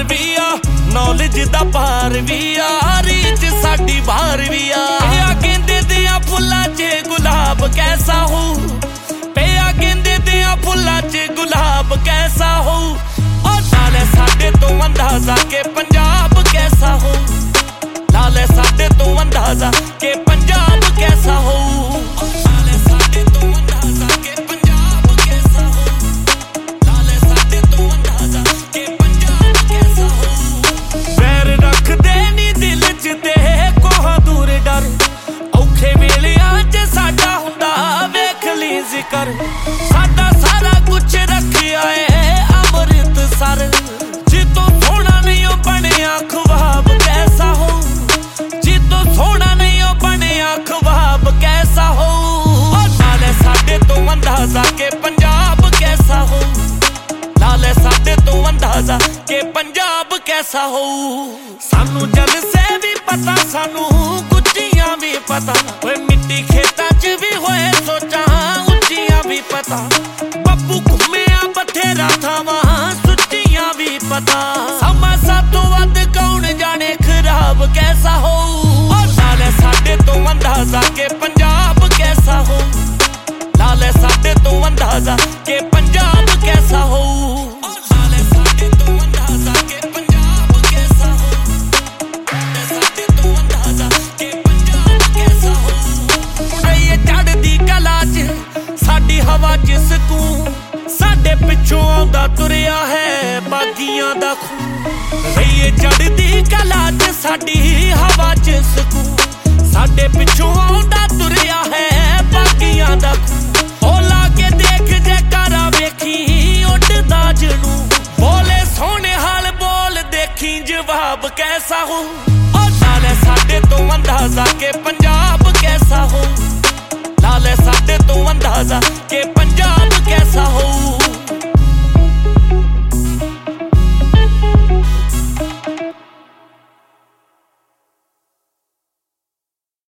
भी आ नॉलेज दा पार भी आ रीच साडी बाहर भी आ गेंदे दियां फुल्लां च गुलाब कैसा हो पिया गेंदे दियां फुल्लां च गुलाब कैसा हो और नाले साडे तो अंदाजा के पंजाब कैसा हो नाले साडे तो अंदाजा के पंजाब कैसा हो नाले साडे तो अंदाजा के पंजाब कैसा हो नाले साडे तो अंदाजा के पंजाब कैसा हो पैर रख दे नी दिल च ते कोह दूर डर औखे वेलियां च साडा हुंदा वेख ली जिक्र साडा सारा कुछ रखिया है अमृतसर जितों सोहना नहीं बनिया ख्वाब कैसा हो जितों सोहना नहीं बनिया ख्वाब कैसा हो नाले साडे तो अंदाजा के पंजाब कैसा हो नाले साडे तो अंदाजा के पंजाब कैसा हो सानू जलसे भी पता सानू गुच्चियां भी पता ओए मिट्टी खेतां च भी होए सोचां उच्चियां भी पता बब्बू घुम्मिया बथेरा थावां सुच्चियां भी पता समा सातों वध कौन जाने खराब कैसा हो नाले साडे तो अंदाजा के पंजाब कैसा हो नाले साडे तो अंदाजा के पंजाब कैसा हो नाले साडे तो अंदाजा के पंजाब कैसा हो नाले साडे तो अंदाजा के पंजाब कैसा हो ये चढ़दी कला च साडी हवा च सकून साडे पिछों आउंदा तुरिया है बागियां दा खून रहीए चढ़दी कला च साडी हवा च सकून साडे पिछों आउंदा तुरिया है बागियां दा खून ओ लागे देख जैकारा वेखी उड़दा जनू बोले सोहणे हाल बोल देखी जवाब कैसा हो नाले साडे तो अंदाजा के पंजाब कैसा हो नाले साडे तो अंदाजा के पंजाब